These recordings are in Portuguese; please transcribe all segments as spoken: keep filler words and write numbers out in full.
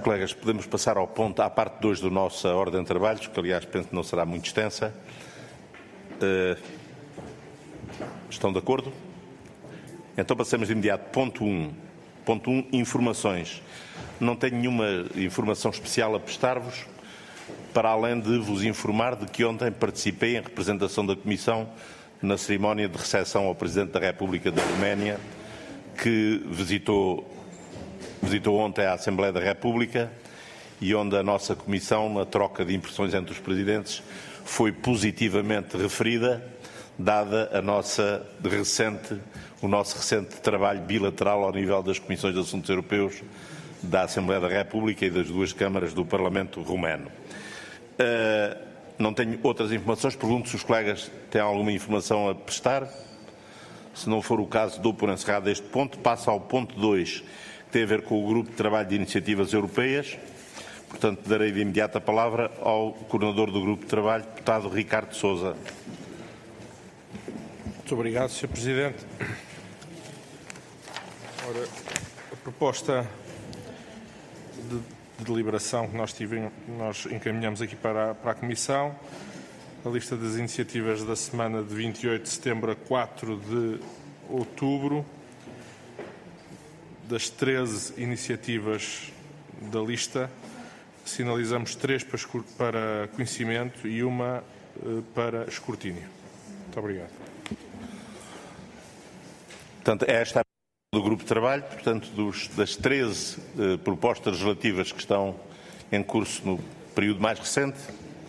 Colegas, podemos passar ao ponto, à parte dois da nossa ordem de trabalhos, que aliás penso que não será muito extensa. Uh, estão de acordo? Então passamos de imediato. Ponto um. Ponto um, informações. Não tenho nenhuma informação especial a prestar-vos, para além de vos informar de que ontem participei em representação da Comissão na cerimónia de recepção ao Presidente da República da Roménia, que visitou, visitou ontem a Assembleia da República e onde a nossa Comissão, na troca de impressões entre os Presidentes, foi positivamente referida, dada a nossa recente, o nosso recente trabalho bilateral ao nível das Comissões de Assuntos Europeus da Assembleia da República e das duas câmaras do Parlamento Romeno. Uh, não tenho outras informações. Pergunto se os colegas têm alguma informação a prestar. Se não for o caso, dou por encerrado este ponto. Passo ao ponto dois, que tem a ver com o Grupo de Trabalho de Iniciativas Europeias. Portanto, darei de imediato a palavra ao coordenador do Grupo de Trabalho, deputado Ricardo Sousa. Muito obrigado, senhor Presidente. Ora, a proposta de, de deliberação que nós, tivemos, nós encaminhamos aqui para, para a Comissão, a lista das iniciativas da semana de vinte e oito de setembro a quatro de outubro, das treze iniciativas da lista, sinalizamos três para, para conhecimento e uma uh, para escrutínio. Muito obrigado. Portanto, esta é a do Grupo de Trabalho, portanto, dos, das treze uh, propostas legislativas que estão em curso no período mais recente,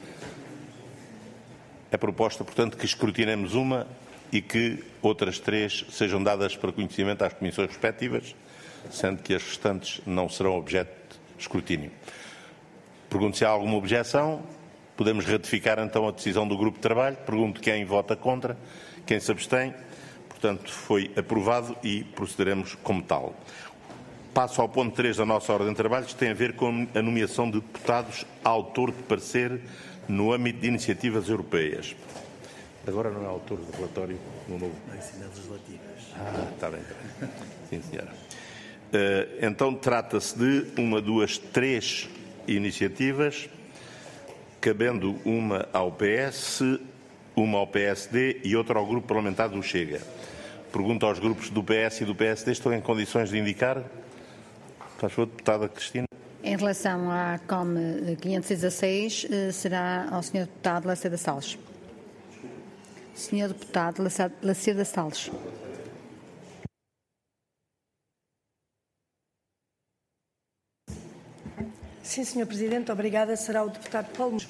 é proposta, portanto, que escrutinemos uma e que outras três sejam dadas para conhecimento às comissões respectivas, sendo que as restantes não serão objeto de escrutínio. Pergunto se há alguma objeção. Podemos ratificar então a decisão do Grupo de Trabalho. Pergunto quem vota contra, quem se abstém. Portanto, foi aprovado e procederemos como tal. Passo ao ponto três da nossa ordem de trabalhos, que tem a ver com a nomeação de deputados autor de parecer no âmbito de iniciativas europeias. Agora não é autor do relatório no novo. legislativas. Ah, está bem. Sim, senhora. Uh, então, trata-se de uma, duas, três iniciativas, cabendo uma ao P S, uma ao P S D e outra ao Grupo Parlamentar do Chega. Pergunto aos grupos do P S e do P S D, estão em condições de indicar? Faz favor, deputada Cristina. Em relação à C O M quinhentos e dezasseis, será ao senhor deputado Lacerda Salles. senhor deputado Lacerda Salles. Sim, senhor Presidente. Obrigada. Será o deputado Paulo.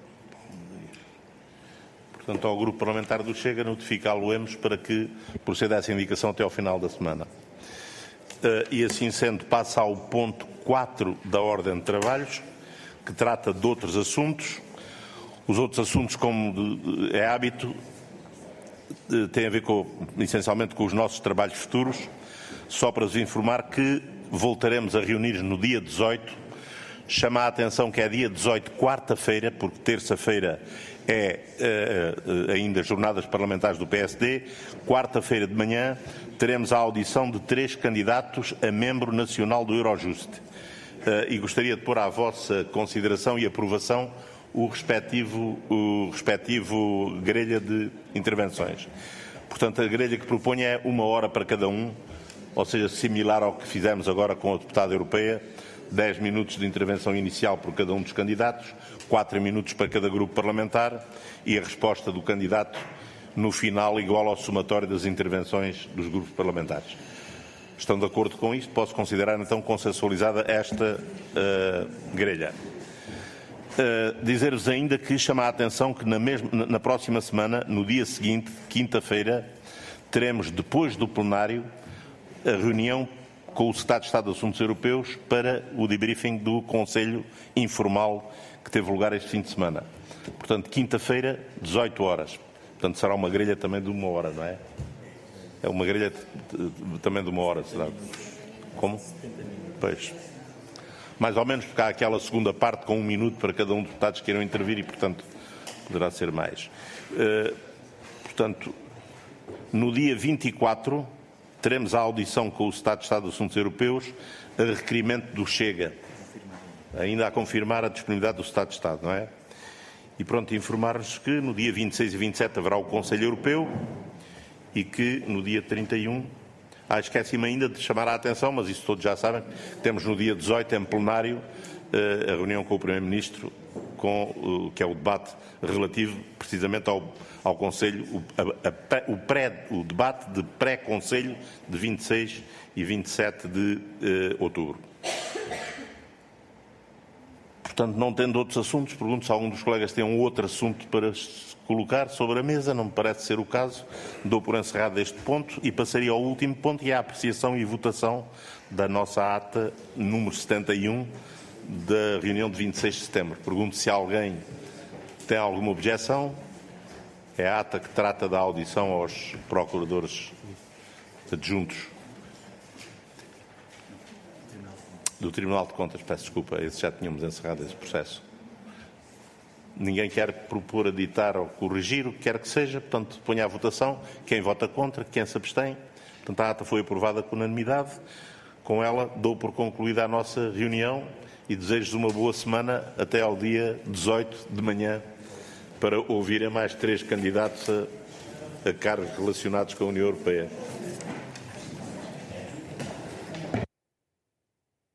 Portanto, ao Grupo Parlamentar do Chega, notificá-lo-emos para que proceda a essa indicação até ao final da semana. Uh, e assim sendo, passa ao ponto quatro da ordem de trabalhos, que trata de outros assuntos. Os outros assuntos, como de, de, é hábito, de, têm a ver com, essencialmente com os nossos trabalhos futuros. Só para vos informar que voltaremos a reunir no dia dezoito. Chama a atenção que é dia dezoito, quarta-feira, porque terça-feira é uh, ainda jornadas parlamentares do P S D. Quarta-feira de manhã teremos a audição de três candidatos a membro nacional do Eurojust. Uh, e gostaria de pôr à vossa consideração e aprovação o respectivo, o respectivo grelha de intervenções. Portanto, a grelha que proponho é uma hora para cada um, ou seja, similar ao que fizemos agora com a deputada europeia, dez minutos de intervenção inicial por cada um dos candidatos, quatro minutos para cada grupo parlamentar e a resposta do candidato no final igual ao somatório das intervenções dos grupos parlamentares. Estão de acordo com isto? Posso considerar então consensualizada esta uh, grelha. Uh, Dizer-vos ainda que chama a atenção que na, mesma, na próxima semana, no dia seguinte, quinta-feira, teremos depois do plenário a reunião com o Secretário de Estado de Assuntos Europeus para o debriefing do Conselho Informal que teve lugar este fim de semana. Portanto, quinta-feira, dezoito horas. Portanto, será uma grelha também de uma hora, não é? É uma grelha de, de, também de uma hora, será? Como? Pois. Mais ou menos, porque há aquela segunda parte com um minuto para cada um dos deputados que queiram intervir e, portanto, poderá ser mais. Uh, portanto, no dia vinte e quatro, teremos a audição com o Secretário de Estado de Assuntos Europeus a requerimento do Chega. ainda a confirmar a disponibilidade do Estado de Estado, não é? E pronto, informar-vos que no dia vinte e seis e vinte e sete haverá o Conselho Europeu e que no dia trinta e um, ah, esqueci-me ainda de chamar a atenção, mas isso todos já sabem, temos no dia dezoito em plenário a reunião com o Primeiro-Ministro, com que é o debate relativo precisamente ao, ao Conselho, o, a, o, pré, o debate de pré-Conselho de vinte e seis e vinte e sete de eh, outubro. Portanto, não tendo outros assuntos, pergunto se algum dos colegas tem um outro assunto para colocar sobre a mesa. Não me parece ser o caso. Dou por encerrado este ponto e passaria ao último ponto, que é a apreciação e votação da nossa ata número setenta e um da reunião de vinte e seis de setembro. Pergunto se alguém tem alguma objeção. É a ata que trata da audição aos procuradores adjuntos do Tribunal de Contas. Peço desculpa, esse já tínhamos encerrado esse processo. Ninguém quer propor, aditar ou corrigir, o que quer que seja. Portanto, ponha à votação. Quem vota contra, quem se abstém. Portanto, a ata foi aprovada por unanimidade. Com ela, dou por concluída a nossa reunião e desejo-vos uma boa semana até ao dia dezoito de manhã para ouvirem mais três candidatos a, a cargos relacionados com a União Europeia.